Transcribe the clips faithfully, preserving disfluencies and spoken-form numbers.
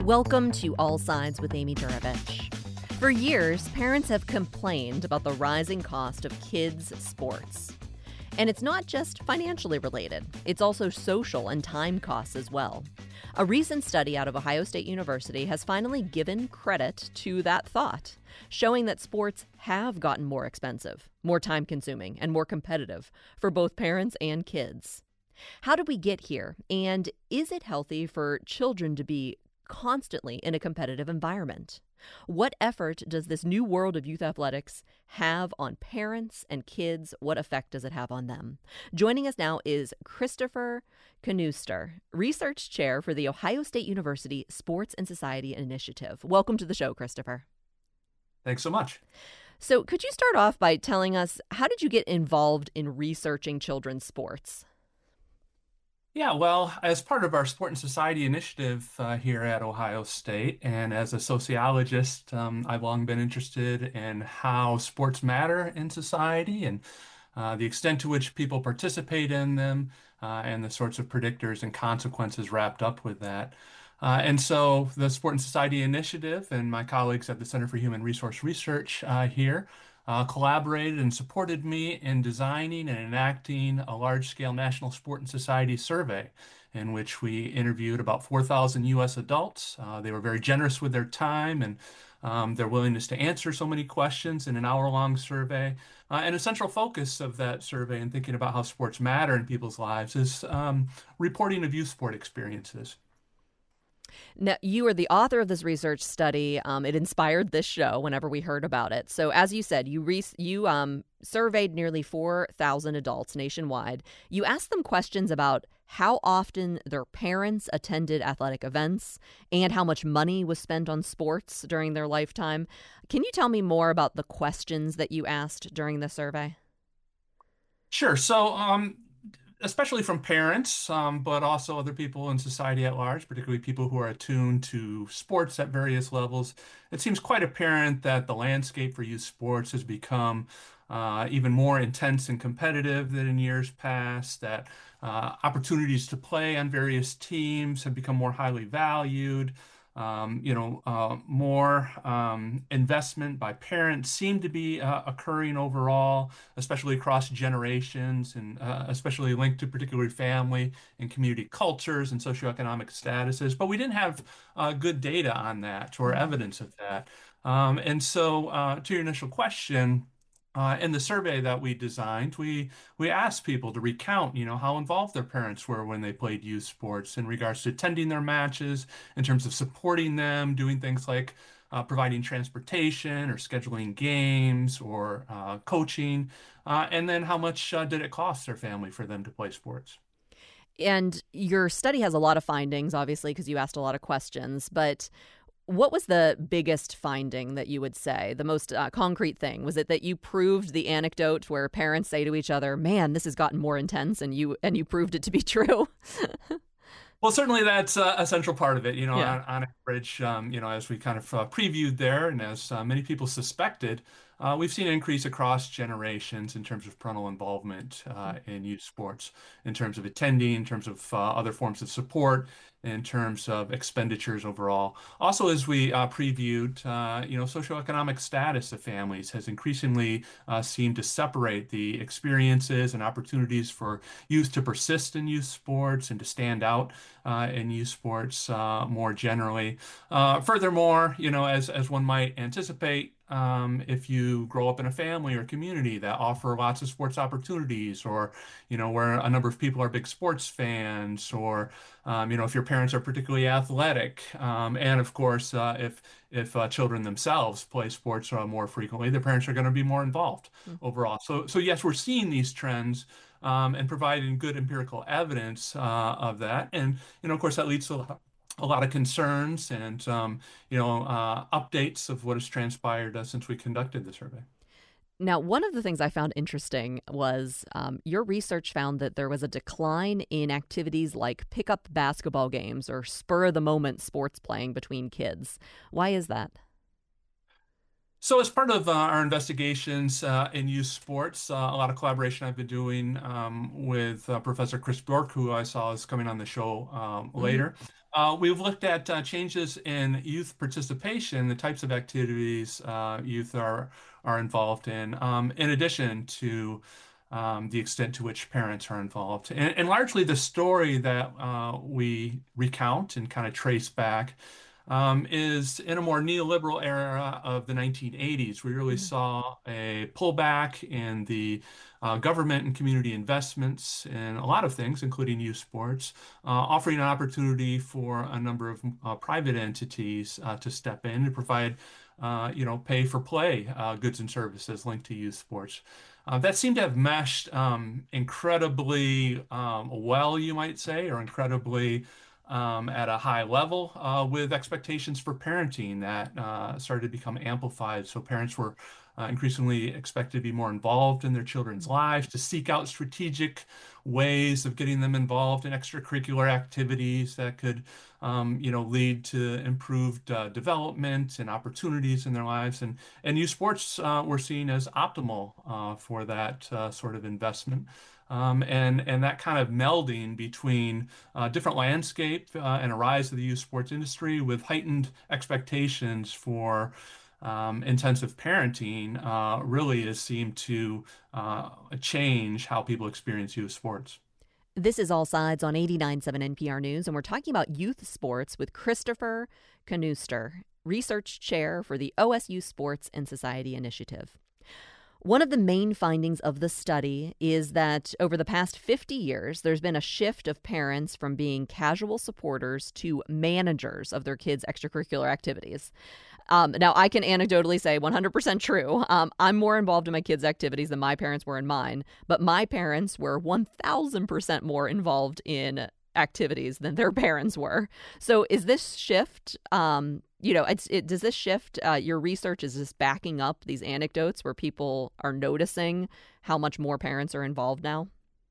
Welcome to All Sides with Amy Juravich. For years, parents have complained about the rising cost of kids' sports. And it's not just financially related, it's also social and time costs as well. A recent study out of Ohio State University has finally given credit to that thought, showing that sports have gotten more expensive, more time-consuming, and more competitive for both parents and kids. How did we get here? And is it healthy for children to be constantly in a competitive environment? What effort does this new world of youth athletics have on parents and kids? What effect does it have on them? Joining us now is Christopher Knuster, Research Chair for the Ohio State University Sports and Society Initiative. Welcome to the show, Christopher. Thanks so much. So could you start off by telling us, how did you get involved in researching children's sports? Yeah, well, as part of our Sport and Society initiative uh, here at Ohio State, and as a sociologist, um, I've long been interested in how sports matter in society and uh, the extent to which people participate in them, uh, and the sorts of predictors and consequences wrapped up with that. Uh, and so the Sport and Society Initiative and my colleagues at the Center for Human Resource Research uh, here Uh, collaborated and supported me in designing and enacting a large-scale national sport and society survey in which we interviewed about four thousand U S adults. Uh, they were very generous with their time and um, their willingness to answer so many questions in an hour-long survey. Uh, and a central focus of that survey in thinking about how sports matter in people's lives is um, reporting of youth sport experiences. Now, you are the author of this research study. Um, it inspired this show whenever we heard about it. So as you said, you re- you um, surveyed nearly four thousand adults nationwide. You asked them questions about how often their parents attended athletic events and how much money was spent on sports during their lifetime. Can you tell me more about the questions that you asked during the survey? Sure. So, um, especially from parents, um, but also other people in society at large, particularly people who are attuned to sports at various levels, it seems quite apparent that the landscape for youth sports has become uh, even more intense and competitive than in years past, that uh, opportunities to play on various teams have become more highly valued. Um, you know, uh, more um, investment by parents seem to be uh, occurring overall, especially across generations and uh, especially linked to particular family and community cultures and socioeconomic statuses. But we didn't have uh, good data on that or evidence of that. Um, and so uh, to your initial question, uh, in the survey that we designed, we we asked people to recount, you know, how involved their parents were when they played youth sports in regards to attending their matches, in terms of supporting them, doing things like uh, providing transportation or scheduling games or uh, coaching, uh, and then how much uh, did it cost their family for them to play sports. And your study has a lot of findings, obviously, because you asked a lot of questions. But what was the biggest finding that you would say, the most uh, concrete thing? Was it that you proved the anecdote where parents say to each other, man, this has gotten more intense, and you and you proved it to be true? Well, certainly that's uh, a central part of it. You know, Yeah. on, on average, um, you know, as we kind of uh, previewed there, and as uh, many people suspected, uh, we've seen an increase across generations in terms of parental involvement uh, in youth sports, in terms of attending, in terms of uh, other forms of support, in terms of expenditures overall. Also, as we uh, previewed, uh, you know, socioeconomic status of families has increasingly uh, seemed to separate the experiences and opportunities for youth to persist in youth sports and to stand out uh, in youth sports uh, more generally. Uh, furthermore, you know, as as one might anticipate, um, if you grow up in a family or community that offer lots of sports opportunities, or you know, where a number of people are big sports fans, or um, you know, if your parents are particularly athletic, um, and of course, uh, if if uh, children themselves play sports uh, more frequently, their parents are going to be more involved overall. So, so yes, we're seeing these trends um, and providing good empirical evidence uh, of that. And, you know, of course, that leads to a lot a lot of concerns and, um, you know, uh, updates of what has transpired uh, since we conducted the survey. Now, one of the things I found interesting was um, your research found that there was a decline in activities like pickup basketball games or spur of the moment sports playing between kids. Why is that? So, as part of uh, our investigations uh, in youth sports, uh, a lot of collaboration I've been doing um, with uh, Professor Chris Bjork, who I saw is coming on the show um, Hmm. later. Uh, we've looked at uh, changes in youth participation, the types of activities uh, youth are are involved in, um, in addition to um, the extent to which parents are involved. And, and largely the story that uh, we recount and kind of trace back um, is in a more neoliberal era of the nineteen eighties. We really saw a pullback in the uh, government and community investments in a lot of things, including youth sports, uh, offering an opportunity for a number of uh, private entities uh, to step in and provide, uh, you know, pay for play uh, goods and services linked to youth sports. Uh, that seemed to have meshed um, incredibly um, well, you might say, or incredibly um, at a high level uh, with expectations for parenting that uh, started to become amplified. So parents were uh, increasingly expected to be more involved in their children's lives, to seek out strategic ways of getting them involved in extracurricular activities that could, um, you know, lead to improved uh, development and opportunities in their lives. And and youth sports uh, were seen as optimal uh, for that uh, sort of investment. Um, and and that kind of melding between uh, different landscape uh, and a rise of the youth sports industry with heightened expectations for um, intensive parenting uh, really has seemed to uh, change how people experience youth sports. This is All Sides on eighty-nine point seven N P R News, and we're talking about youth sports with Christopher Kanuster, Research Chair for the O S U Sports and Society Initiative. One of the main findings of the study is that over the past fifty years, there's been a shift of parents from being casual supporters to managers of their kids' extracurricular activities. Um, now, I can anecdotally say one hundred percent true. Um, I'm more involved in my kids' activities than my parents were in mine, but my parents were one thousand percent more involved in activities than their parents were. So is this shift, um, you know, it's, it, does this shift, uh, your research, is this backing up these anecdotes where people are noticing how much more parents are involved now?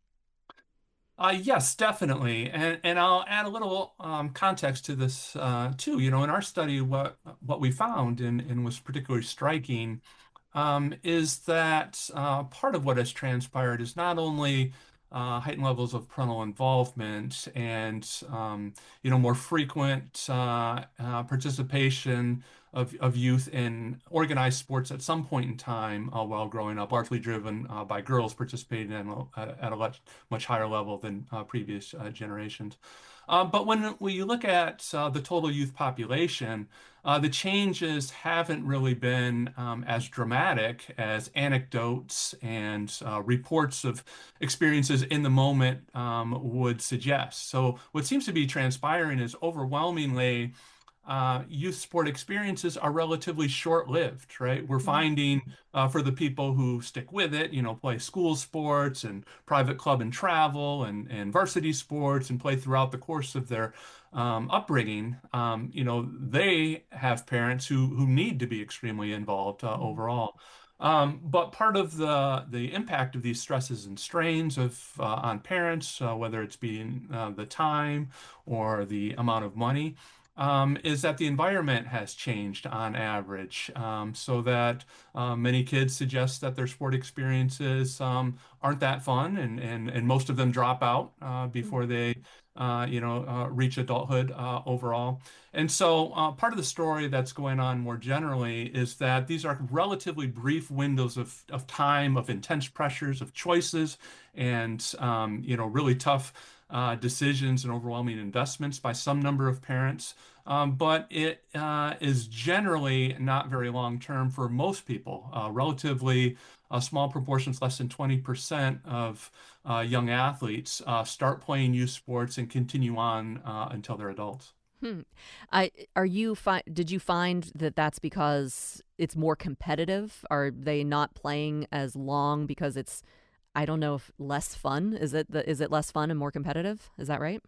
Uh, yes, definitely. And and I'll add a little um, context to this uh, too. You know, in our study, what what we found and, and was particularly striking um, is that uh, part of what has transpired is not only uh, heightened levels of parental involvement and um, you know more frequent uh, uh, participation of, of youth in organized sports at some point in time uh, while growing up, largely driven uh, by girls participating in, uh, at a much, much higher level than uh, previous uh, generations. Uh, but when, when you look at uh, the total youth population, uh, the changes haven't really been um, as dramatic as anecdotes and uh, reports of experiences in the moment um, would suggest. So, what seems to be transpiring is overwhelmingly uh, youth sport experiences are relatively short-lived, right? We're Mhm. finding uh, for the people who stick with it, you know, play school sports and private club and travel and, and varsity sports and play throughout the course of their um, upbringing, um, you know, they have parents who who need to be extremely involved uh, Mhm. overall. Um, but part of the the impact of these stresses and strains of uh, on parents, uh, whether it's being uh, the time or the amount of money, um, is that the environment has changed on average, um, so that uh, many kids suggest that their sport experiences um, aren't that fun, and, and, and most of them drop out uh, before they, uh, you know, uh, reach adulthood uh, overall. And so uh, part of the story that's going on more generally is that these are relatively brief windows of, of time, of intense pressures, of choices, and, um, you know, really tough uh, decisions and overwhelming investments by some number of parents. Um, but it uh, is generally not very long term for most people. Uh, relatively a small proportions, less than twenty percent of uh, young athletes uh, start playing youth sports and continue on uh, until they're adults. Hmm. I are you fi- did you find that that's because it's more competitive? Are they not playing as long because it's, I don't know, if less fun? Is it the, is it less fun and more competitive? Is that right?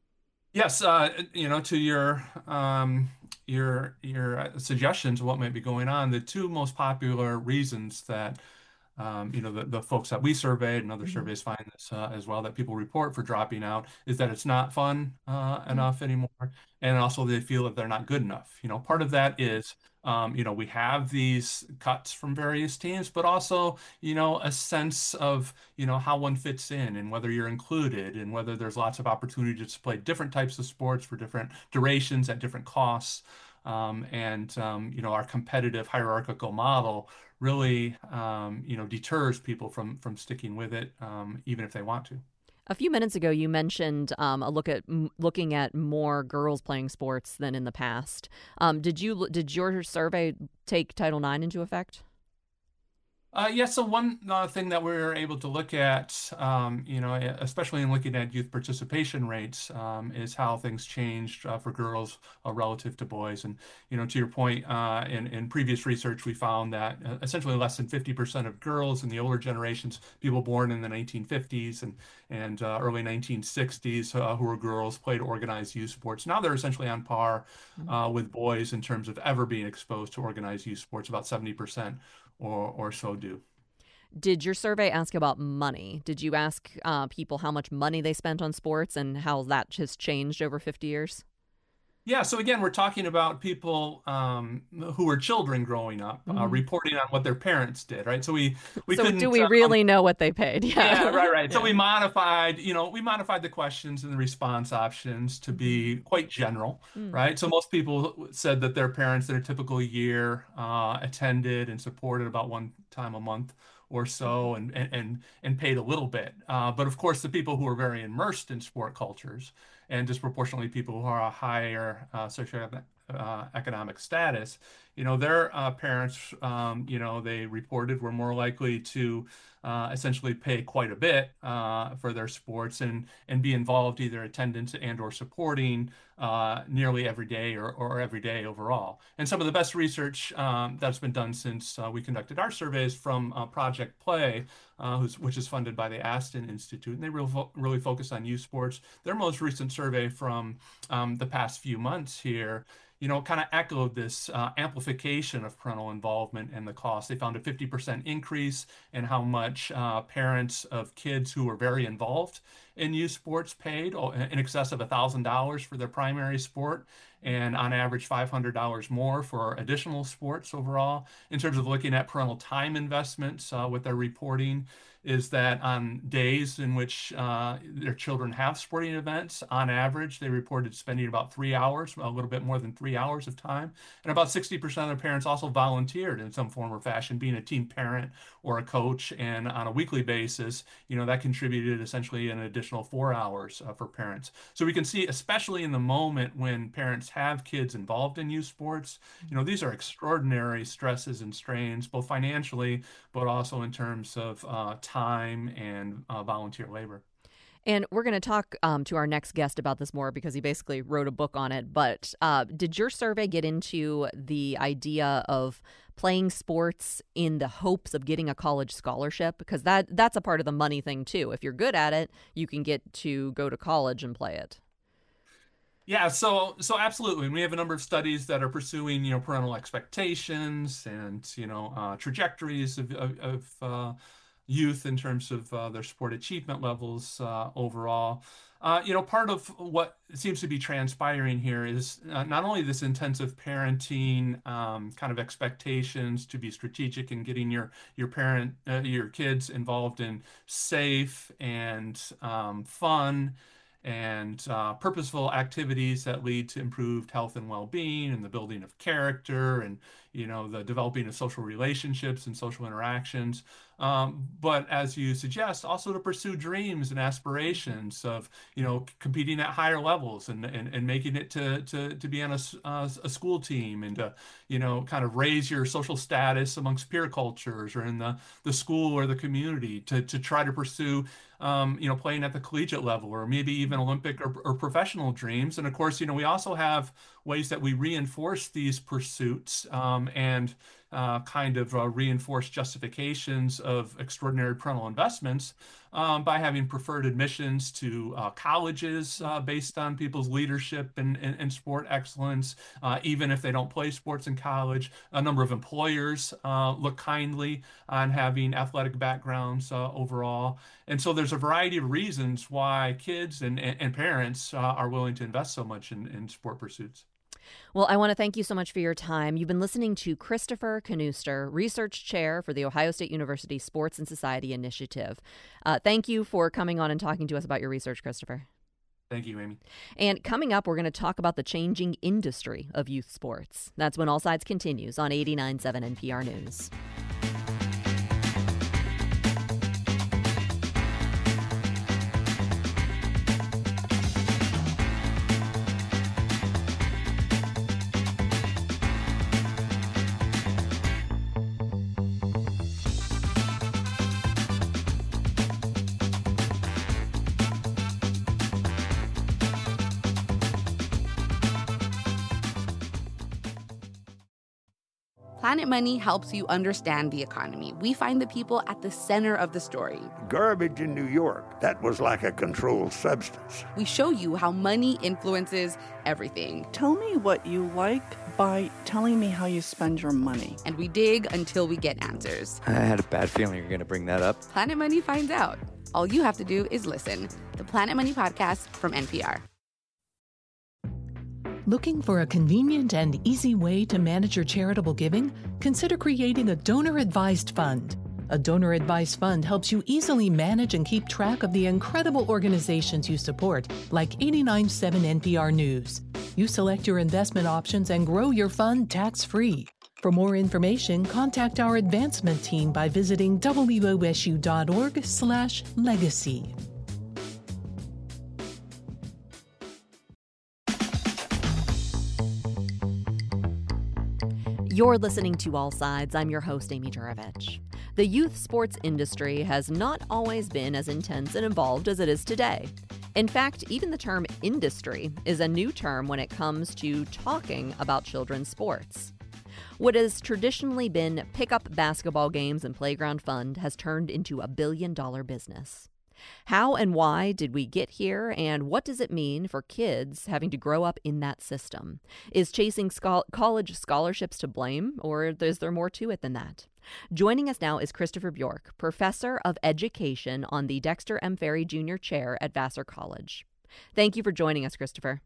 Yes, uh, you know, to your um, your your uh, suggestions of what might be going on, the two most popular reasons that um, you know, the, the folks that we surveyed and other Mhm. surveys find this uh, as well, that people report for dropping out is that it's not fun uh, Mm. enough anymore. And also they feel that they're not good enough. You know, part of that is, um, you know, we have these cuts from various teams, but also, you know, a sense of, you know, how one fits in and whether you're included and whether there's lots of opportunities to play different types of sports for different durations at different costs. Um, and um, you know, our competitive hierarchical model really um, you know, deters people from from sticking with it, um, even if they want to. A few minutes ago, you mentioned um, a look at m- looking at more girls playing sports than in the past. Um, did you did your survey take Title nine into effect? Uh, yeah, so one uh, thing that we are able to look at, um, you know, e- especially in looking at youth participation rates, um, is how things changed uh, for girls uh, relative to boys. And, you know, to your point, uh, in, in previous research, we found that uh, essentially less than fifty percent of girls in the older generations, people born in the nineteen fifties and, and uh, early nineteen sixties, uh, who were girls, played organized youth sports. Now they're essentially on par Mm. uh, with boys in terms of ever being exposed to organized youth sports, about seventy percent or or so do. Did your survey ask about money? Did you ask uh, people how much money they spent on sports and how that has changed over fifty years? Yeah, so again, we're talking about people um, who were children growing up, uh, Hmm. reporting on what their parents did, right? So we we So, do couldn't. we Um, really know what they paid? yeah, Yeah. right, right. So Yeah. we modified, you know, we modified the questions and the response options to Hmm. be quite general, Mm. right? So most people said that their parents in a typical year uh, attended and supported about one time a month or so, and and and, and paid a little bit. Uh, but of course, the people who are very immersed in sport cultures and disproportionately people who are a higher uh, socioeconomic uh, economic status, you know, their uh, parents, um, you know, they reported were more likely to uh, essentially pay quite a bit uh, for their sports and and be involved either attendance and or supporting uh, nearly every day or, or every day overall. And some of the best research um, that's been done since uh, we conducted our surveys from uh, Project Play, uh, who's, which is funded by the Aston Institute, and they really, fo really focus on youth sports. Their most recent survey from um, the past few months here, you know, kind of echoed this uh, amplification of parental involvement and the cost. They found a fifty percent increase in how much uh, parents of kids who were very involved in youth sports paid, oh, in excess of one thousand dollars for their primary sport, and on average five hundred dollars more for additional sports overall. In terms of looking at parental time investments, uh, what they're reporting is that on days in which uh, their children have sporting events, on average, they reported spending about three hours, a little bit more than three hours of time. And about sixty percent of their parents also volunteered in some form or fashion, being a team parent or a coach. And on a weekly basis, you know, that contributed essentially an additional four hours uh, for parents. So we can see, especially in the moment when parents have kids involved in youth sports, you know, these are extraordinary stresses and strains, both financially, but also in terms of uh, time and uh, volunteer labor. And we're going to talk um, to our next guest about this more because he basically wrote a book on it. But uh, did your survey get into the idea of playing sports in the hopes of getting a college scholarship? Because that that's a part of the money thing too. If you're good at it, you can get to go to college and play it. Yeah, so so absolutely. And we have a number of studies that are pursuing, you know, parental expectations and, you know, uh, trajectories of, of, of uh, youth in terms of uh, their sport achievement levels uh, overall. Uh, you know, part of what seems to be transpiring here is uh, not only this intensive parenting um, kind of expectations to be strategic in getting your your parent uh, your kids involved in safe and um, fun and uh, purposeful activities that lead to improved health and well-being and the building of character and you know the developing of social relationships and social interactions, um, but as you suggest, also to pursue dreams and aspirations of you know competing at higher levels and and, and making it to to to be on a, uh, a school team and to you know kind of raise your social status amongst peer cultures or in the the school or the community to to try to pursue um, you know, playing at the collegiate level or maybe even Olympic or, or professional dreams. And of course, you know, we also have ways that we reinforce these pursuits um, and uh, kind of uh, reinforce justifications of extraordinary parental investments um, by having preferred admissions to uh, colleges uh, based on people's leadership and, and, and sport excellence, uh, even if they don't play sports in college. A number of employers uh, look kindly on having athletic backgrounds uh, overall. And so there's a variety of reasons why kids and, and, and parents uh, are willing to invest so much in, in sport pursuits. Well, I want to thank you so much for your time. You've been listening to Christopher Kanuster, Research Chair for the Ohio State University Sports and Society Initiative. Uh, thank you for coming on and talking to us about your research, Christopher. Thank you, Amy. And coming up, we're going to talk about the changing industry of youth sports. That's when All Sides continues on eighty-nine point seven N P R News. Planet Money helps you understand the economy. We find the people at the center of the story. Garbage in New York, that was like a controlled substance. We show you how money influences everything. Tell me what you like by telling me how you spend your money. And we dig until we get answers. I had a bad feeling you were going to bring that up. Planet Money finds out. All you have to do is listen. The Planet Money podcast from N P R. Looking for a convenient and easy way to manage your charitable giving? Consider creating a donor-advised fund. A donor-advised fund helps you easily manage and keep track of the incredible organizations you support, like eighty-nine point seven N P R News. You select your investment options and grow your fund tax-free. For more information, contact our advancement team by visiting W O S U dot org slash legacy. You're listening to All Sides. I'm your host, Amy Juravich. The youth sports industry has not always been as intense and involved as it is today. In fact, even the term industry is a new term when it comes to talking about children's sports. What has traditionally been pick-up basketball games and playground fun has turned into a billion-dollar business. How and why did we get here, and what does it mean for kids having to grow up in that system? Is chasing scho- college scholarships to blame, or is there more to it than that? Joining us now is Christopher Bjork, Professor of Education on the Dexter M. Ferry Junior Chair at Vassar College. Thank you for joining us, Christopher.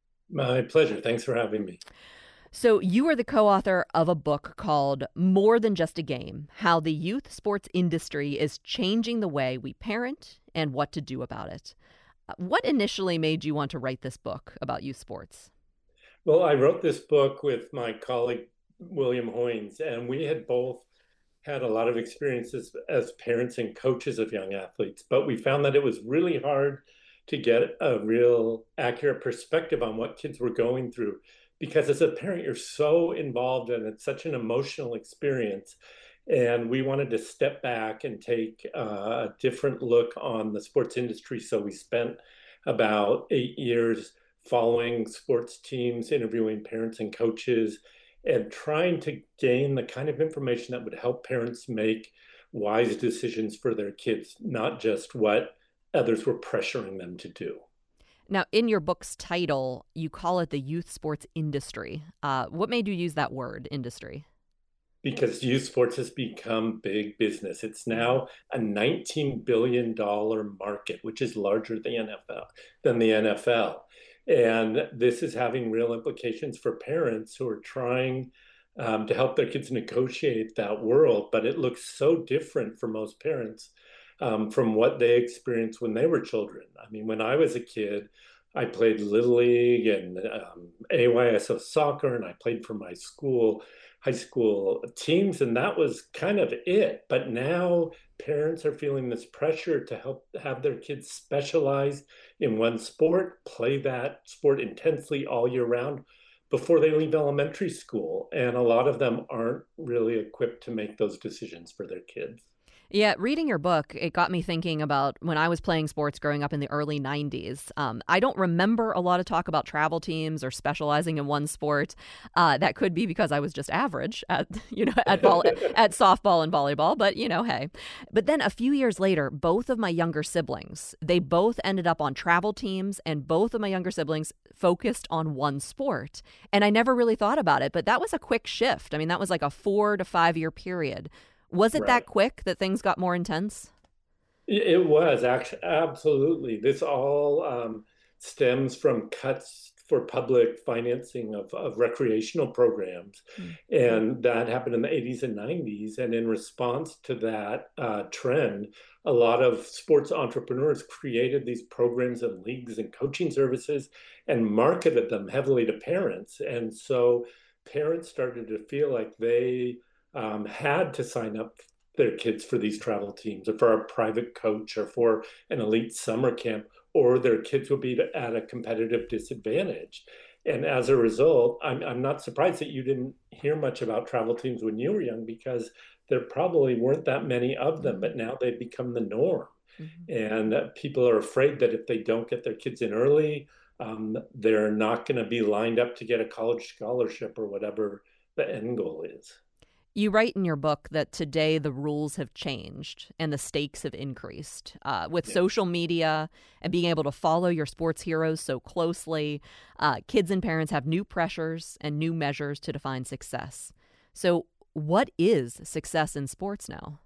My pleasure. Thanks for having me. So you are the co-author of a book called More Than Just a Game: How the Youth Sports Industry is Changing the Way We Parent and What to Do About It. What initially made you want to write this book about youth sports? Well, I wrote this book with my colleague, William Hoynes, and we had both had a lot of experiences as parents and coaches of young athletes, but we found that it was really hard to get a real accurate perspective on what kids were going through. Because as a parent, you're so involved and it's such an emotional experience. And we wanted to step back and take a different look on the sports industry. So we spent about eight years following sports teams, interviewing parents and coaches, and trying to gain the kind of information that would help parents make wise decisions for their kids, not just what others were pressuring them to do. Now, in your book's title, you call it the youth sports industry. Uh, what made you use that word, industry? Because youth sports has become big business. It's now a nineteen billion dollars market, which is larger than the N F L, than the N F L. And this is having real implications for parents who are trying um, to help their kids negotiate that world. But it looks so different for most parents um, from what they experienced when they were children. I mean, when I was a kid, I played Little League and um, A Y S O soccer, and I played for my school, high school teams, and that was kind of it. But now parents are feeling this pressure to help have their kids specialize in one sport, play that sport intensely all year round before they leave elementary school. And a lot of them aren't really equipped to make those decisions for their kids. Yeah, reading your book, it got me thinking about when I was playing sports growing up in the early nineties. Um, I don't remember a lot of talk about travel teams or specializing in one sport. Uh, that could be because I was just average at, you know, at vol- at softball and volleyball, but you know, hey. But then a few years later, both of my younger siblings, they both ended up on travel teams, and both of my younger siblings focused on one sport. And I never really thought about it, but that was a quick shift. I mean, that was like a four to five year period. Was it Right. that quick that things got more intense? It was actually absolutely. This all um, stems from cuts for public financing of, of recreational programs. Mm. And that happened in the eighties and nineties. And in response to that uh, trend, a lot of sports entrepreneurs created these programs and leagues and coaching services and marketed them heavily to parents. And so parents started to feel like they um, had to sign up their kids for these travel teams or for a private coach or for an elite summer camp, or their kids will be at a competitive disadvantage. And as a result, I'm, I'm not surprised that you didn't hear much about travel teams when you were young, because there probably weren't that many of them, but now they've become the norm. Mm-hmm. And uh, people are afraid that if they don't get their kids in early, um, they're not going to be lined up to get a college scholarship or whatever the end goal is. You write in your book that today the rules have changed and the stakes have increased. Uh, with yeah. social media and being able to follow your sports heroes so closely, uh, kids and parents have new pressures and new measures to define success. So what is success in sports now?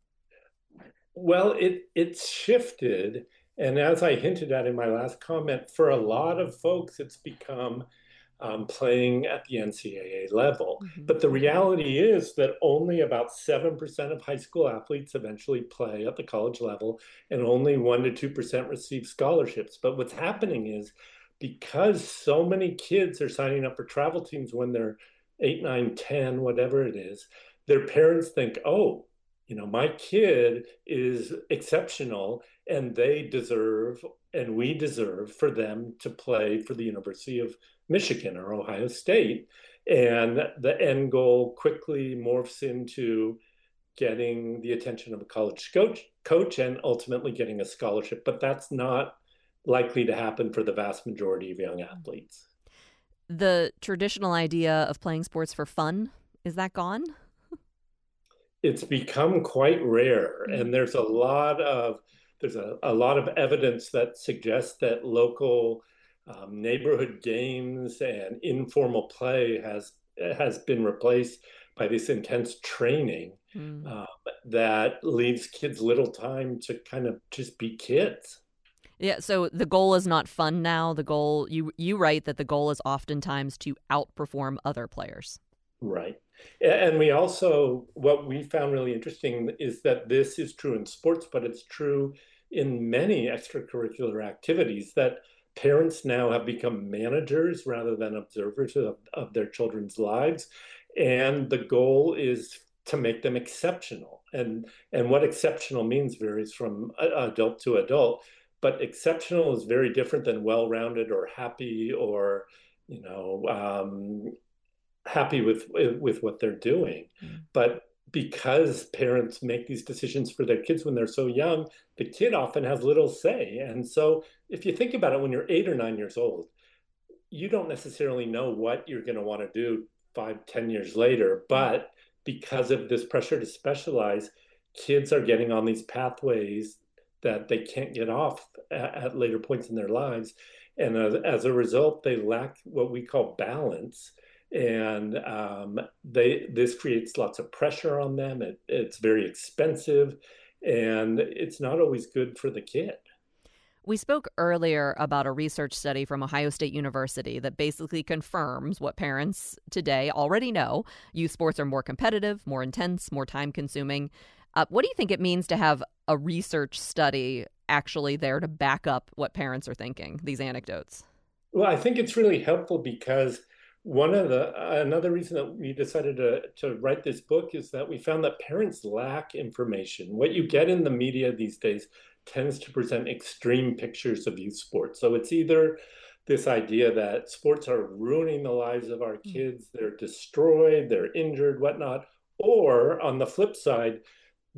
Well, it it's shifted. And as I hinted at in my last comment, for a lot of folks, it's become Um, playing at the N C double A level. Mm-hmm. But the reality is that only about seven percent of high school athletes eventually play at the college level, and only one to two percent receive scholarships. But what's happening is, because so many kids are signing up for travel teams when they're eight, nine, ten, whatever it is, their parents think, oh, you know, my kid is exceptional and they deserve, and we deserve for them to play for the University of Michigan or Ohio State. And the end goal quickly morphs into getting the attention of a college coach, coach and ultimately getting a scholarship. But that's not likely to happen for the vast majority of young athletes. The traditional idea of playing sports for fun, is that gone? It's become quite rare. Mm-hmm. And there's a lot of there's a, a lot of evidence that suggests that local Um, neighborhood games and informal play has has been replaced by this intense training mm. uh, that leaves kids little time to kind of just be kids. Yeah, so the goal is not fun now. The goal, you you write that the goal is oftentimes to outperform other players. Right. And we also, what we found really interesting is that this is true in sports, but it's true in many extracurricular activities, that parents now have become managers rather than observers of, of their children's lives. And the goal is to make them exceptional. And, and what exceptional means varies from adult to adult. But exceptional is very different than well-rounded or happy or, you know, um, happy with, with what they're doing. Mm. But because parents make these decisions for their kids when they're so young, the kid often has little say. And so if you think about it, when you're eight or nine years old, you don't necessarily know what you're going to want to do five, ten years later. But because of this pressure to specialize, kids are getting on these pathways that they can't get off at, at later points in their lives. And as, as a result, they lack what we call balance. And um, they this creates lots of pressure on them. It, it's very expensive, and it's not always good for the kid. We spoke earlier about a research study from Ohio State University that basically confirms what parents today already know. Youth sports are more competitive, more intense, more time-consuming. Uh, what do you think it means to have a research study actually there to back up what parents are thinking, these anecdotes? Well, I think it's really helpful because One of the another reason that we decided to, to write this book is that we found that parents lack information. What you get in the media these days tends to present extreme pictures of youth sports. So it's either this idea that sports are ruining the lives of our kids, they're destroyed, they're injured, whatnot, or on the flip side,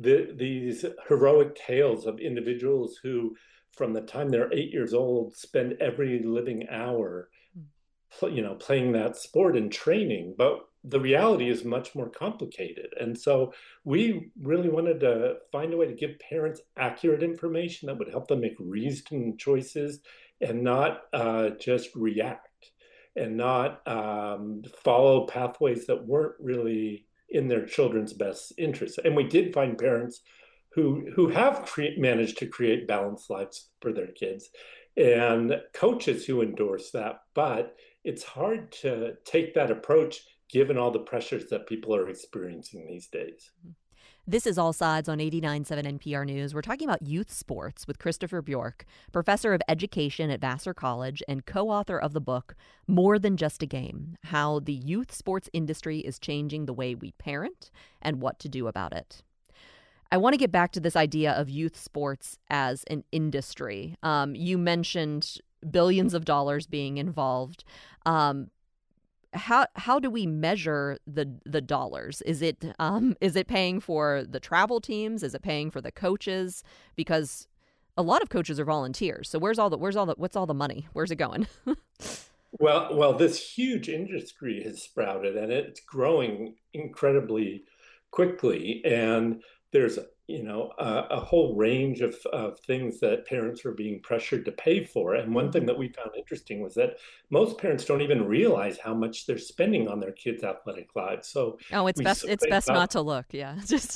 the, these heroic tales of individuals who, from the time they're eight years old, spend every living hour, you know, playing that sport and training. But the reality is much more complicated. And so we really wanted to find a way to give parents accurate information that would help them make reasoned choices and not uh, just react and not um, follow pathways that weren't really in their children's best interests. And we did find parents who who have cre- managed to create balanced lives for their kids and coaches who endorse that. But it's hard to take that approach given all the pressures that people are experiencing these days. This is All Sides on eighty-nine point seven N P R News. We're talking about youth sports with Christopher Bjork, professor of education at Vassar College and co-author of the book, More Than Just a Game, How the Youth Sports Industry is Changing the Way We Parent and What to Do About It. I want to get back to this idea of youth sports as an industry. Um, you mentioned billions of dollars being involved. Um, how how do we measure the the dollars? Is it um, is it paying for the travel teams? Is it paying for the coaches? Because a lot of coaches are volunteers. So where's all the where's all the what's all the money? Where's it going? well, well, this huge industry has sprouted, and it's growing incredibly quickly. And there's, you know, a, a whole range of, of things that parents are being pressured to pay for. And one thing that we found interesting was that most parents don't even realize how much they're spending on their kids' athletic lives. So oh, it's best it's best about, not to look. Yeah, just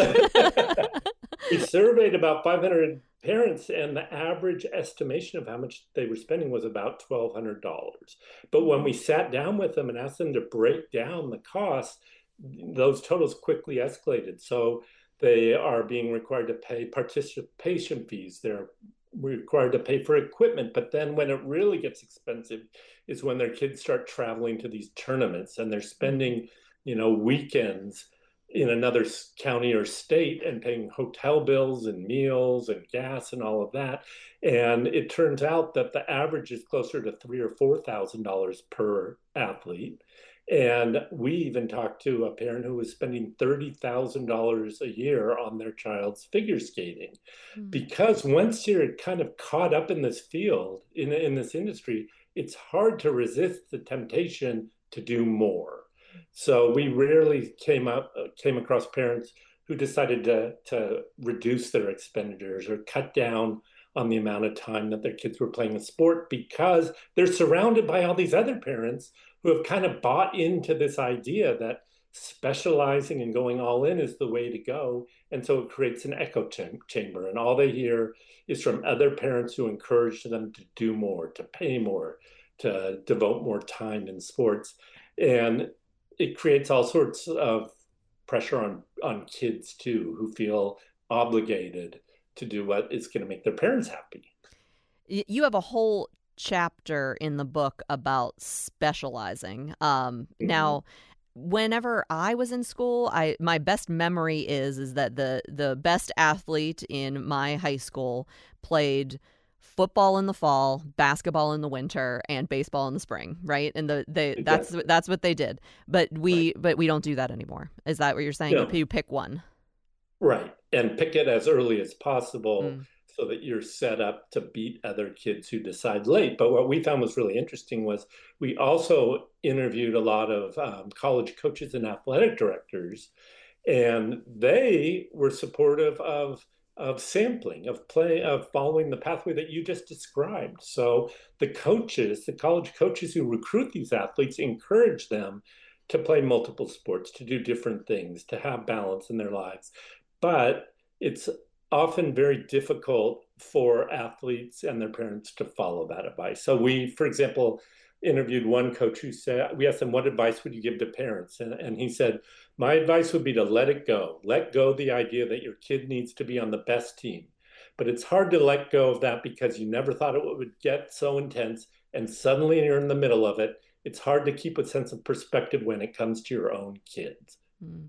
we surveyed about five hundred parents, and the average estimation of how much they were spending was about twelve hundred dollars. But when we sat down with them and asked them to break down the costs, those totals quickly escalated. So they are being required to pay participation fees. They're required to pay for equipment. But then when it really gets expensive is when their kids start traveling to these tournaments and they're spending, you know, weekends in another county or state and paying hotel bills and meals and gas and all of that. And it turns out that the average is closer to three or four thousand dollars per athlete. And we even talked to a parent who was spending thirty thousand dollars a year on their child's figure skating. Mm. Because once you're kind of caught up in this field, in, in this industry, it's hard to resist the temptation to do more. So we rarely came up came across parents who decided to, to reduce their expenditures or cut down on the amount of time that their kids were playing a sport because they're surrounded by all these other parents who have kind of bought into this idea that specializing and going all in is the way to go. And so it creates an echo ch- chamber. And all they hear is from other parents who encourage them to do more, to pay more, to devote more time in sports. And it creates all sorts of pressure on, on kids, too, who feel obligated to do what is going to make their parents happy. You have a whole chapter in the book about specializing. Um, mm-hmm. Now, whenever I was in school, I my best memory is is that the the best athlete in my high school played football in the fall, basketball in the winter, and baseball in the spring, right? And the they exactly. that's that's what they did. But we right. but we don't do that anymore. Is that what you're saying? No. You pick one. Right. And pick it as early as possible mm. so that you're set up to beat other kids who decide late. But what we found was really interesting was we also interviewed a lot of um, college coaches and athletic directors, and they were supportive of of sampling, of play, of following the pathway that you just described. So the coaches, the college coaches who recruit these athletes, encourage them to play multiple sports, to do different things, to have balance in their lives. But it's often very difficult for athletes and their parents to follow that advice. So we, for example, interviewed one coach who said, we asked him, what advice would you give to parents? And, and he said, my advice would be to let it go. Let go the idea that your kid needs to be on the best team. But it's hard to let go of that because you never thought it would get so intense. And suddenly you're in the middle of it. It's hard to keep a sense of perspective when it comes to your own kids. Mm.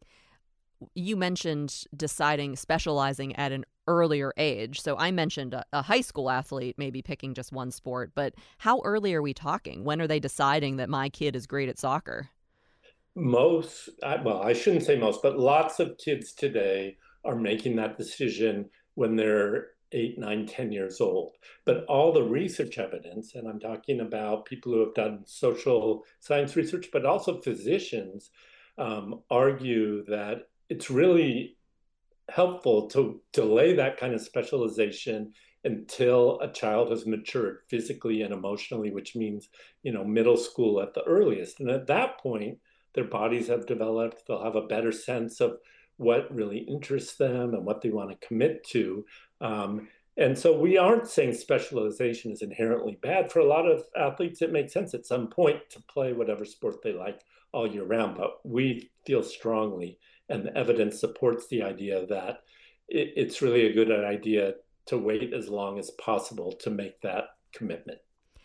You mentioned deciding, specializing at an earlier age. So I mentioned a, a high school athlete maybe picking just one sport, but how early are we talking? When are they deciding that my kid is great at soccer? Most, well, I shouldn't say most, but lots of kids today are making that decision when they're eight, nine, ten years old. But all the research evidence, and I'm talking about people who have done social science research, but also physicians, um, argue that it's really helpful to delay that kind of specialization until a child has matured physically and emotionally, which means, you know, middle school at the earliest. And at that point, their bodies have developed, they'll have a better sense of what really interests them and what they want to commit to. Um, and so we aren't saying specialization is inherently bad. For a lot of athletes, it makes sense at some point to play whatever sport they like all year round. But we feel strongly, and the evidence supports the idea that it, it's really a good idea to wait as long as possible to make that commitment.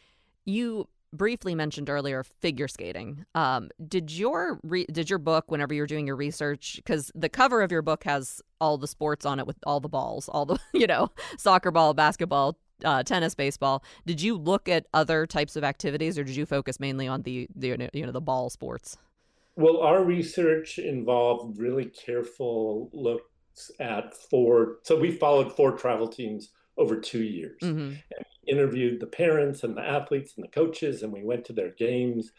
You briefly mentioned earlier figure skating. Um, did your re- did your book, whenever you're doing your research, because the cover of your book has all the sports on it with all the balls, all the, you know, soccer ball, basketball, uh, tennis, baseball. Did you look at other types of activities, or did you focus mainly on the, the you know the ball sports? Well, our research involved really careful looks at four. So we followed four travel teams over two years. Mm-hmm. And we interviewed the parents and the athletes and the coaches, and we went to their games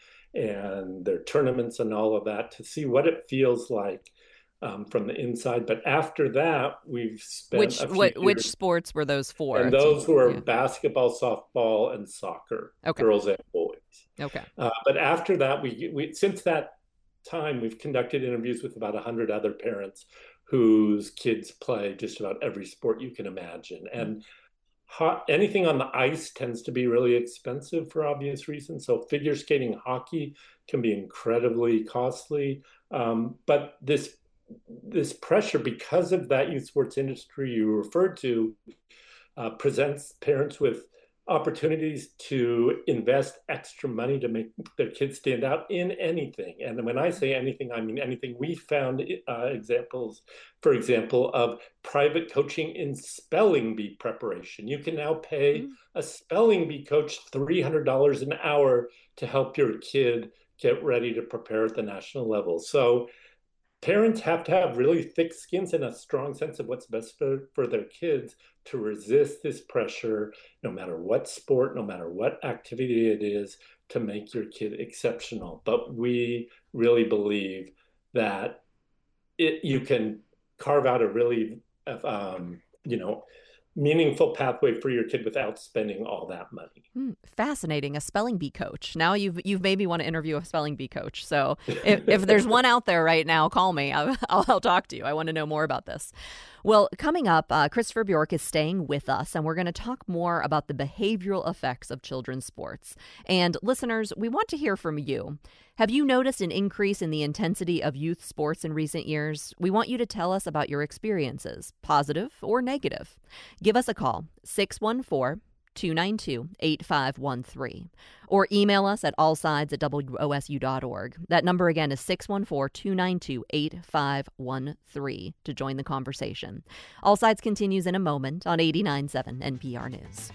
and their tournaments and all of that to see what it feels like um, from the inside. But after that, we've spent which a few what, years, which sports were those for? And those were yeah. basketball, softball, and soccer, okay. girls and boys. Okay. Uh, but after that, we we since that time, we've conducted interviews with about one hundred other parents whose kids play just about every sport you can imagine. And ho- anything on the ice tends to be really expensive for obvious reasons. So figure skating, hockey can be incredibly costly. Um, but this this pressure, because of that youth sports industry you referred to, uh, presents parents with opportunities to invest extra money to make their kids stand out in anything. And when I say anything, I mean anything. We found uh, examples, for example, of private coaching in spelling bee preparation. You can now pay mm-hmm. a spelling bee coach three hundred dollars an hour to help your kid get ready to prepare at the national level. So parents have to have really thick skins and a strong sense of what's best for, for their kids to resist this pressure, no matter what sport, no matter what activity it is, to make your kid exceptional. But we really believe that it, you can carve out a really, um, you know, meaningful pathway for your kid without spending all that money. Mm, fascinating. A spelling bee coach. Now you've you've made me want to interview a spelling bee coach. So if, if there's one out there right now, call me. I'll, I'll, I'll talk to you. I want to know more about this. Well, coming up, uh, Christopher Bjork is staying with us, and we're going to talk more about the behavioral effects of children's sports. And listeners, we want to hear from you. Have you noticed an increase in the intensity of youth sports in recent years? We want you to tell us about your experiences, positive or negative. Give us a call, six one four, two nine two, eight five one three, or email us at allsides at w o s u dot org. That number again is six one four, two nine two, eight five one three to join the conversation. All Sides continues in a moment on eighty-nine point seven N P R News.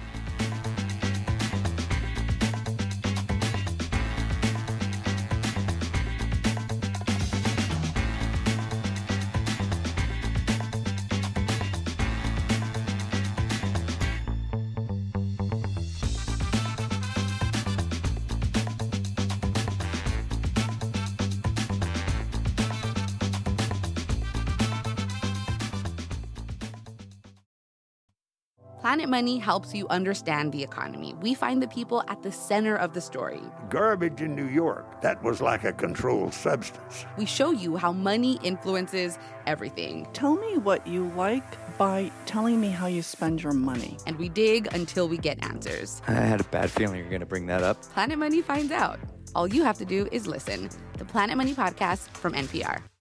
Planet Money helps you understand the economy. We find the people at the center of the story. Garbage in New York, that was like a controlled substance. We show you how money influences everything. Tell me what you like by telling me how you spend your money. And we dig until we get answers. I had a bad feeling you were going to bring that up. Planet Money finds out. All you have to do is listen. The Planet Money podcast from N P R.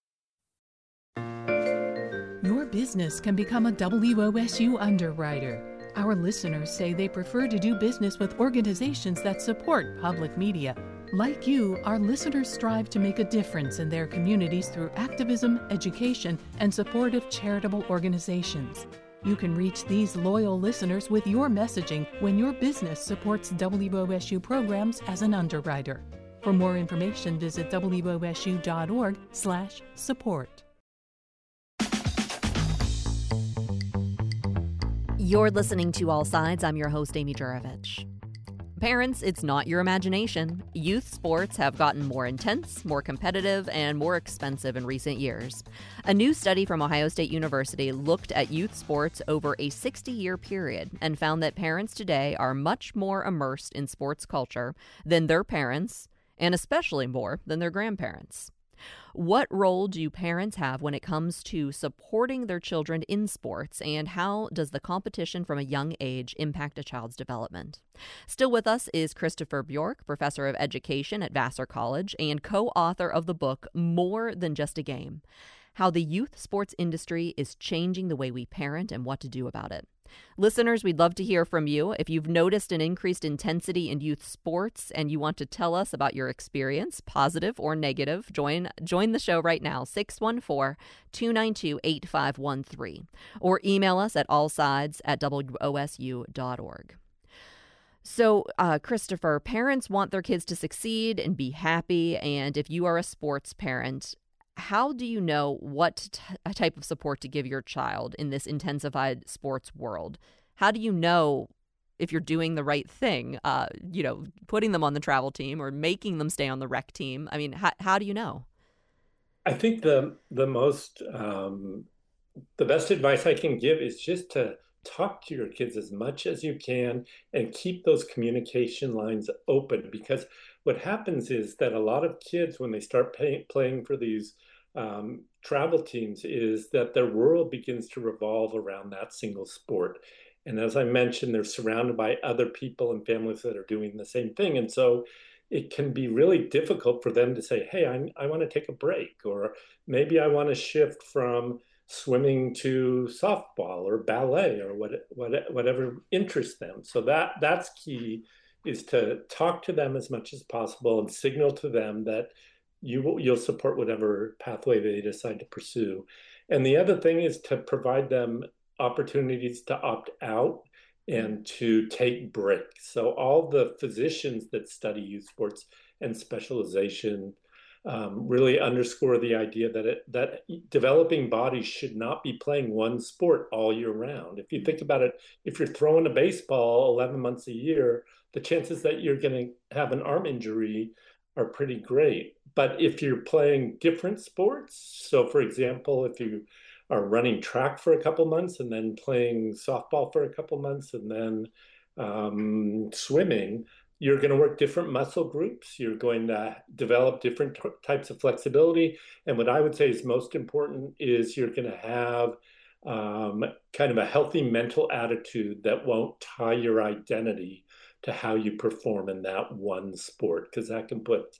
Your business can become a W O S U underwriter. Our listeners say they prefer to do business with organizations that support public media. Like you, our listeners strive to make a difference in their communities through activism, education, and support of charitable organizations. You can reach these loyal listeners with your messaging when your business supports W O S U programs as an underwriter. For more information, visit W O S U dot org slash support. You're listening to All Sides. I'm your host, Amy Juravich. Parents, it's not your imagination. Youth sports have gotten more intense, more competitive, and more expensive in recent years. A new study from Ohio State University looked at youth sports over a sixty-year period and found that parents today are much more immersed in sports culture than their parents, and especially more than their grandparents. What role do parents have when it comes to supporting their children in sports, and how does the competition from a young age impact a child's development? Still with us is Christopher Bjork, professor of education at Vassar College and co-author of the book More Than Just a Game: How the Youth Sports Industry is Changing the Way We Parent and What to Do About It. Listeners, we'd love to hear from you. If you've noticed an increased intensity in youth sports and you want to tell us about your experience, positive or negative, join join the show right now, six one four, two nine two, eight five one three, or email us at allsides at w o s u dot org. So, uh, Christopher, parents want their kids to succeed and be happy, and if you are a sports parent, how do you know what t- type of support to give your child in this intensified sports world? How do you know if you're doing the right thing, uh, you know, putting them on the travel team or making them stay on the rec team? I mean, how, how do you know? I think the the most, um, the best advice I can give is just to talk to your kids as much as you can and keep those communication lines open, because what happens is that a lot of kids, when they start pay, playing for these um, travel teams, is that their world begins to revolve around that single sport. And as I mentioned, they're surrounded by other people and families that are doing the same thing. And so it can be really difficult for them to say, hey, I, I want to take a break, or maybe I want to shift from swimming to softball or ballet or what, what, whatever interests them. So that that's key, is to talk to them as much as possible and signal to them that you will, you'll support whatever pathway they decide to pursue. And the other thing is to provide them opportunities to opt out and to take breaks. So all the physicians that study youth sports and specialization um, really underscore the idea that it, that developing bodies should not be playing one sport all year round. If you think about it, if you're throwing a baseball eleven months a year, the chances that you're going to have an arm injury are pretty great. But if you're playing different sports, so for example, if you are running track for a couple months and then playing softball for a couple months and then um, swimming, you're going to work different muscle groups. You're going to develop different t- types of flexibility. And what I would say is most important is you're going to have um, kind of a healthy mental attitude that won't tie your identity to how you perform in that one sport, because that can put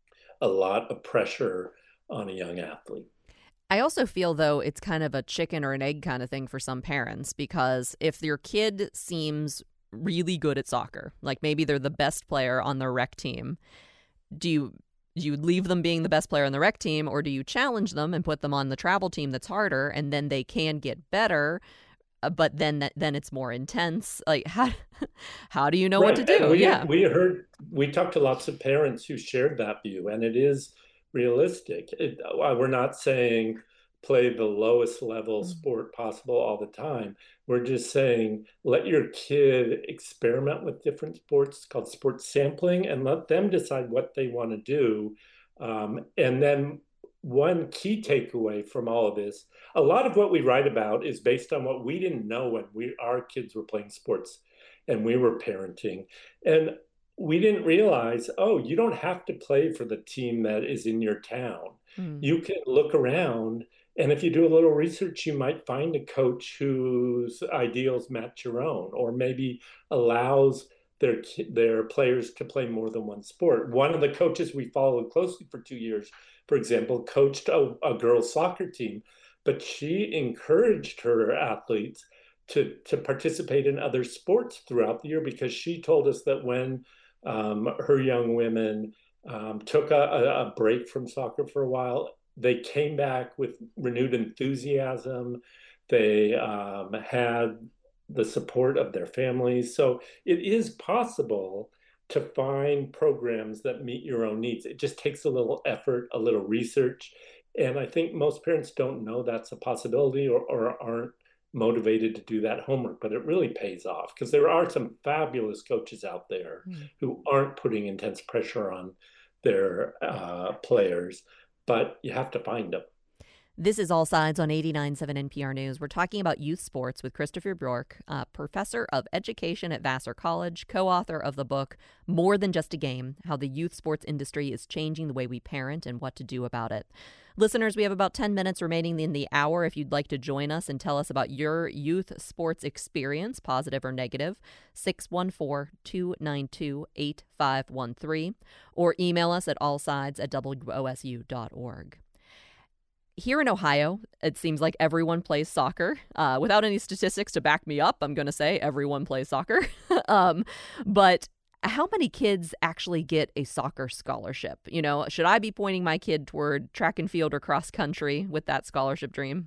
a lot of pressure on a young athlete. I also feel, though, it's kind of a chicken or an egg kind of thing for some parents, because if your kid seems really good at soccer, like maybe they're the best player on the rec team, do you do you leave them being the best player on the rec team, or do you challenge them and put them on the travel team that's harder, and then they can get better, uh, but then that, then it's more intense? Like, how how do you know right. what to do? We, yeah, we heard we talked to lots of parents who shared that view, and it is realistic. It, we're not saying play the lowest level sport possible all the time. We're just saying let your kid experiment with different sports. It's called sports sampling, and let them decide what they want to do. Um, and then one key takeaway from all of this, a lot of what we write about is based on what we didn't know when we our kids were playing sports and we were parenting. And we didn't realize, oh, you don't have to play for the team that is in your town. Mm. You can look around, and if you do a little research, you might find a coach whose ideals match your own, or maybe allows their their players to play more than one sport. One of the coaches we followed closely for two years, for example, coached a, a girls' soccer team, but she encouraged her athletes to, to participate in other sports throughout the year, because she told us that when um, her young women um, took a, a break from soccer for a while, they came back with renewed enthusiasm. They um, had the support of their families. So it is possible to find programs that meet your own needs. It just takes a little effort, a little research. And I think most parents don't know that's a possibility, or, or aren't motivated to do that homework, but it really pays off because there are some fabulous coaches out there mm. who aren't putting intense pressure on their uh, players, but you have to find them. This is All Sides on eighty-nine point seven N P R News. We're talking about youth sports with Christopher Bjork, uh, professor of education at Vassar College, co-author of the book More Than Just a Game, How the Youth Sports Industry is Changing the Way We Parent and What to Do About It. Listeners, we have about ten minutes remaining in the hour. If you'd like to join us and tell us about your youth sports experience, positive or negative, six one four, two nine two, eight five one three, or email us at allsides at w o s u dot org. Here in Ohio, it seems like everyone plays soccer. Uh, without any statistics to back me up, I'm going to say everyone plays soccer. um, but how many kids actually get a soccer scholarship? You know, should I be pointing my kid toward track and field or cross country with that scholarship dream?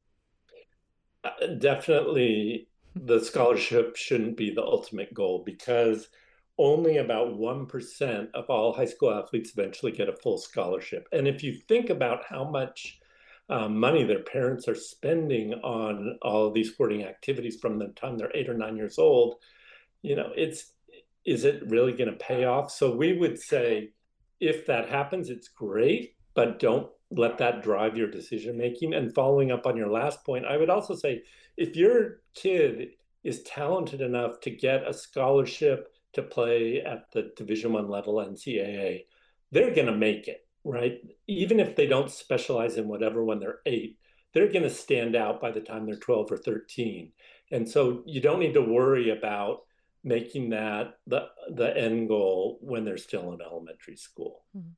Uh, definitely the scholarship shouldn't be the ultimate goal because only about one percent of all high school athletes eventually get a full scholarship. And if you think about how much um, money their parents are spending on all of these sporting activities from the time they're eight or nine years old, you know, it's, is it really going to pay off? So we would say if that happens, it's great, but don't let that drive your decision making. And following up on your last point, I would also say if your kid is talented enough to get a scholarship to play at the Division One level N C double A, they're going to make it, right? Even if they don't specialize in whatever when they're eight, they're going to stand out by the time they're twelve or thirteen. And so you don't need to worry about making that the the end goal when they're still in elementary school.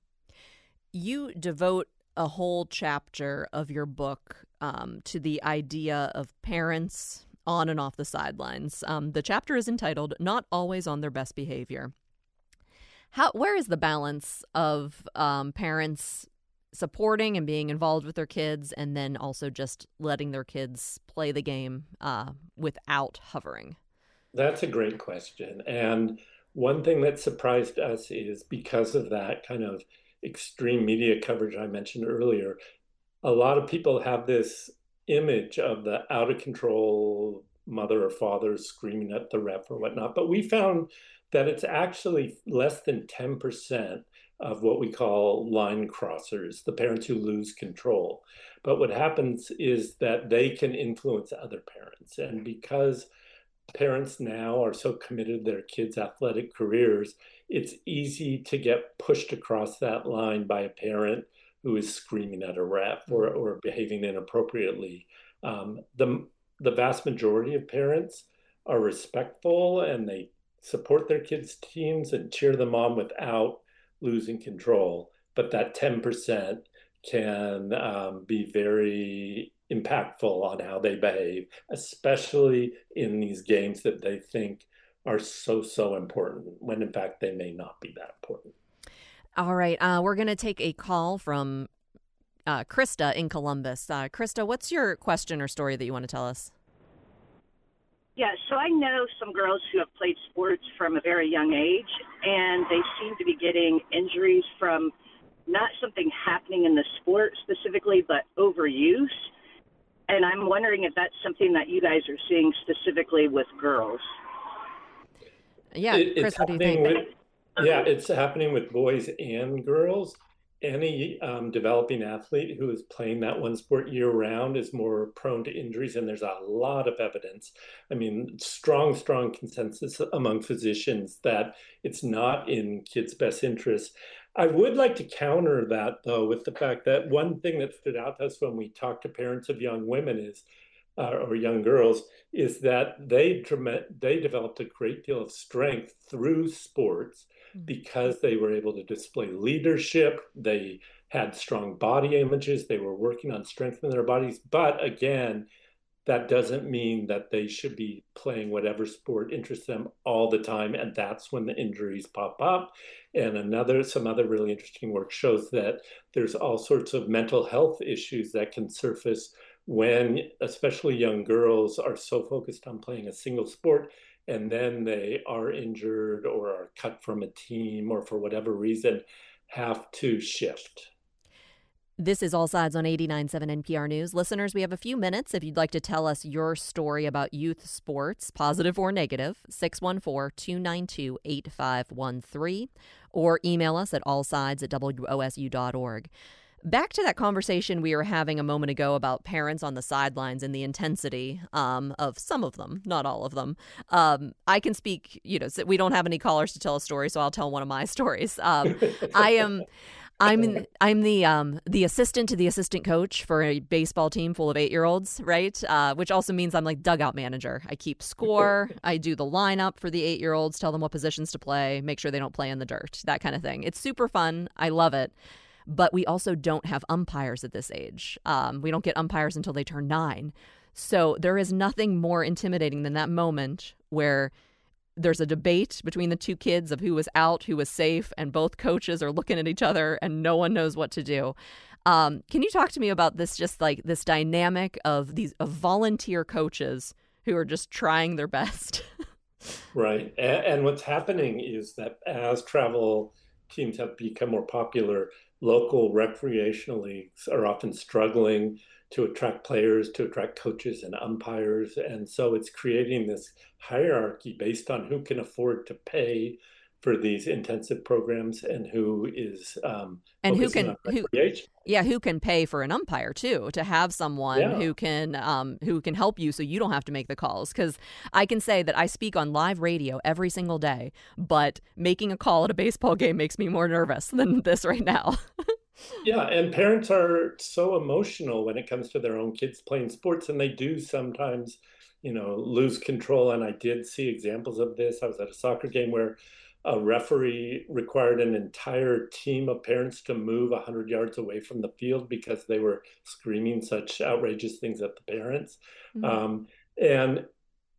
You devote a whole chapter of your book um, to the idea of parents on and off the sidelines. Um, the chapter is entitled Not Always on Their Best Behavior. How, where is the balance of um, parents supporting and being involved with their kids and then also just letting their kids play the game uh, without hovering? That's a great question. And one thing that surprised us is because of that kind of extreme media coverage I mentioned earlier, a lot of people have this image of the out of control mother or father screaming at the ref or whatnot. But we found that it's actually less than ten percent of what we call line crossers, the parents who lose control. But what happens is that they can influence other parents. And because parents now are so committed to their kids' athletic careers, it's easy to get pushed across that line by a parent who is screaming at a ref or, or behaving inappropriately. Um, the, the vast majority of parents are respectful and they support their kids' teams and cheer them on without losing control. But that ten percent can um, be very impactful on how they behave, especially in these games that they think are so, so important, when in fact they may not be that important. All right. Uh, we're going to take a call from uh, Krista in Columbus. Uh, Krista, what's your question or story that you want to tell us? Yeah, so I know some girls who have played sports from a very young age, and they seem to be getting injuries from not something happening in the sport specifically, but overuse. And I'm wondering if that's something that you guys are seeing specifically with girls. Yeah, it, Chris, what do you think? With, yeah, it's happening with boys and girls. Any um, developing athlete who is playing that one sport year-round is more prone to injuries, and there's a lot of evidence. I mean, strong, strong consensus among physicians that it's not in kids' best interests. I would like to counter that, though, with the fact that one thing that stood out to us when we talked to parents of young women is, uh, or young girls, is that they they developed a great deal of strength through sports because they were able to display leadership. They had strong body images. They were working on strengthening their bodies. But again, that doesn't mean that they should be playing whatever sport interests them all the time. And that's when the injuries pop up. And another, some other really interesting work shows that there's all sorts of mental health issues that can surface when, especially young girls, are so focused on playing a single sport, and then they are injured or are cut from a team or for whatever reason have to shift. This is All Sides on eighty-nine point seven N P R News. Listeners, we have a few minutes if you'd like to tell us your story about youth sports, positive or negative, six one four, two nine two, eight five one three, or email us at allsides at W O S U dot org. Back to that conversation we were having a moment ago about parents on the sidelines and the intensity um, of some of them, not all of them. Um, I can speak, you know, we don't have any callers to tell a story, so I'll tell one of my stories. Um, I am... I'm in, I'm the um the assistant to the assistant coach for a baseball team full of eight-year-olds, right? Uh, which also means I'm like dugout manager. I keep score. I do the lineup for the eight-year-olds, tell them what positions to play, make sure they don't play in the dirt, that kind of thing. It's super fun. I love it. But we also don't have umpires at this age. Um, we don't get umpires until they turn nine. So there is nothing more intimidating than that moment where there's a debate between the two kids of who was out, who was safe, and both coaches are looking at each other and no one knows what to do. Um, can you talk to me about this, just like this dynamic of these of volunteer coaches who are just trying their best? Right. And, and what's happening is that as travel teams have become more popular, local recreational leagues are often struggling to attract players, to attract coaches and umpires. And so it's creating this hierarchy based on who can afford to pay for these intensive programs and who is um, and who can who yeah who can pay for an umpire too, to have someone yeah. who can um, who can help you so you don't have to make the calls. Because I can say that I speak on live radio every single day, but making a call at a baseball game makes me more nervous than this right now. Yeah, and parents are so emotional when it comes to their own kids playing sports, and they do sometimes, you know, lose control. And I did see examples of this. I was at a soccer game where a referee required an entire team of parents to move one hundred yards away from the field because they were screaming such outrageous things at the parents. Mm-hmm. Um, and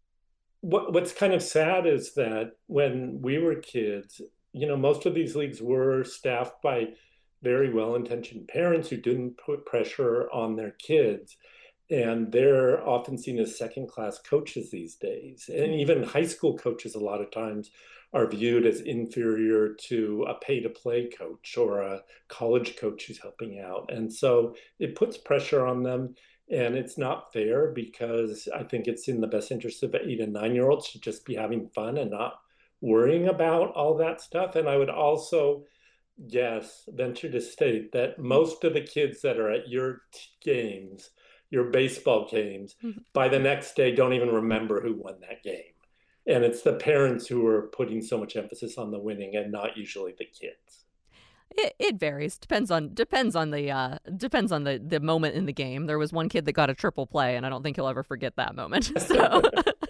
what what's kind of sad is that when we were kids, you know, most of these leagues were staffed by very well-intentioned parents who didn't put pressure on their kids. And they're often seen as second-class coaches these days. And even high school coaches a lot of times are viewed as inferior to a pay-to-play coach or a college coach who's helping out. And so it puts pressure on them. And it's not fair, because I think it's in the best interest of eight and nine-year-olds to just be having fun and not worrying about all that stuff. And I would also Yes, venture to state that most of the kids that are at your t- games, your baseball games, mm-hmm. by the next day don't even remember who won that game. And it's the parents who are putting so much emphasis on the winning and not usually the kids. It, it varies. Depends on depends on the uh, depends on the, the moment in the game. There was one kid that got a triple play, and I don't think he'll ever forget that moment. So.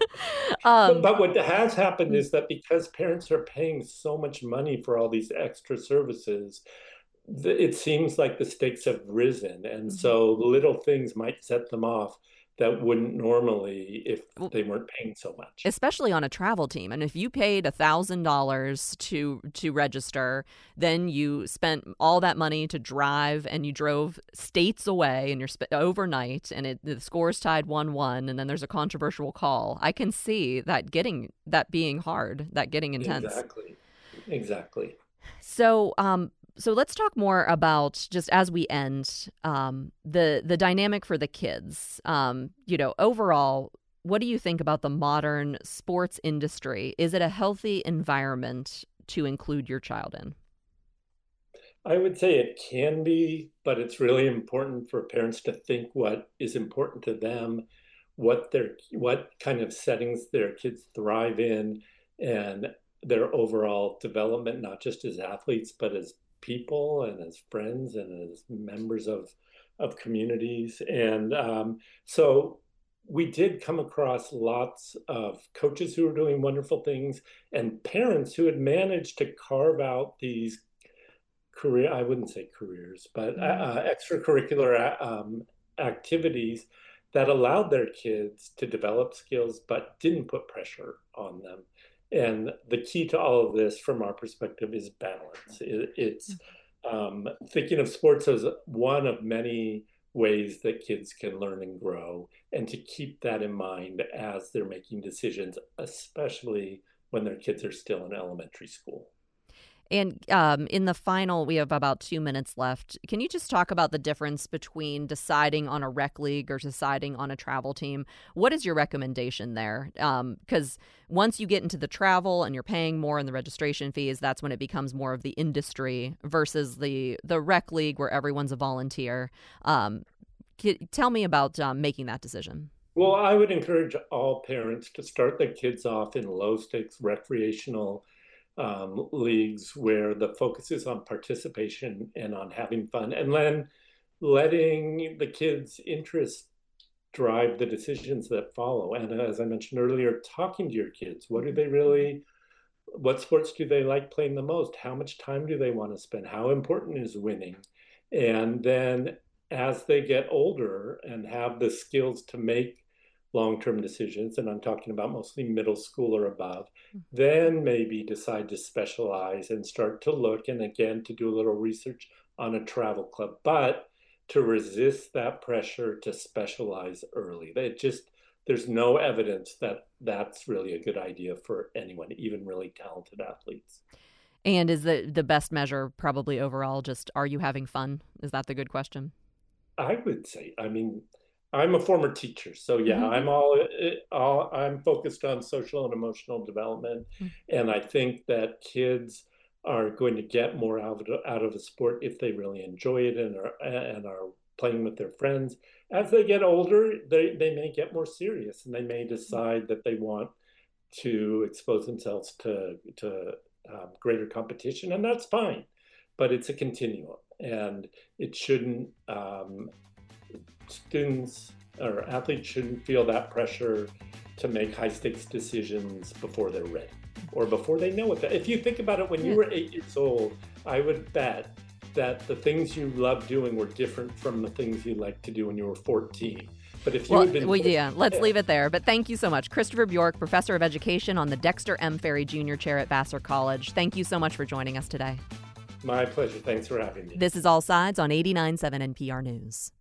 Um, but, but what has happened is that because parents are paying so much money for all these extra services, the, it seems like the stakes have risen. And mm-hmm. so little things might set them off that wouldn't normally if they weren't paying so much. Especially on a travel team. And if you paid one thousand dollars to to register, then you spent all that money to drive, and you drove states away, and you're sp- overnight, and it, the score's tied one one, and then there's a controversial call. I can see that getting that being hard, that getting intense. Exactly. Exactly. So, um, So let's talk more about, just as we end, um, the the dynamic for the kids. Um, you know, overall, what do you think about the modern sports industry? Is it a healthy environment to include your child in? I would say it can be, but it's really important for parents to think what is important to them, what their what kind of settings their kids thrive in, and their overall development, not just as athletes, but as people and as friends and as members of of communities. And um, so we did come across lots of coaches who were doing wonderful things and parents who had managed to carve out these career, I wouldn't say careers, but uh, extracurricular um, activities that allowed their kids to develop skills but didn't put pressure on them. And the key to all of this, from our perspective, is balance. It, it's um, thinking of sports as one of many ways that kids can learn and grow, and to keep that in mind as they're making decisions, especially when their kids are still in elementary school. And um, in the final, we have about two minutes left. Can you just talk about the difference between deciding on a rec league or deciding on a travel team? What is your recommendation there? Because um, once you get into the travel and you're paying more in the registration fees, that's when it becomes more of the industry versus the, the rec league where everyone's a volunteer. Um, tell me about um, making that decision. Well, I would encourage all parents to start their kids off in low-stakes recreational Um, leagues where the focus is on participation and on having fun, and then letting the kids' interests drive the decisions that follow. And as I mentioned earlier, talking to your kids. What do they really, what sports do they like playing the most? How much time do they want to spend? How important is winning? And then as they get older and have the skills to make long-term decisions, and I'm talking about mostly middle school or above, mm-hmm. then maybe decide to specialize and start to look, and again, to do a little research on a travel club, but to resist that pressure to specialize early. They just, there's no evidence that that's really a good idea for anyone, even really talented athletes. And is the, the best measure probably overall just, are you having fun? Is that the good question? I would say, I mean, I'm a former teacher, so yeah, mm-hmm. I'm all, all I'm focused on social and emotional development, mm-hmm. and I think that kids are going to get more out of, out of a sport if they really enjoy it and are and are playing with their friends. As they get older, they they may get more serious, and they may decide that they want to expose themselves to to um, greater competition, and that's fine. But it's a continuum, and it shouldn't. Um, Students or athletes shouldn't feel that pressure to make high stakes decisions before they're ready or before they know it. If you think about it, when you were eight years old, I would bet that the things you loved doing were different from the things you liked to do when you were fourteen. But if you well, had been... well, yeah, let's yeah. leave it there. But thank you so much. Christopher Bjork, Professor of Education on the Dexter M. Ferry Junior Chair at Vassar College. Thank you so much for joining us today. My pleasure. Thanks for having me. This is All Sides on eighty-nine point seven N P R News.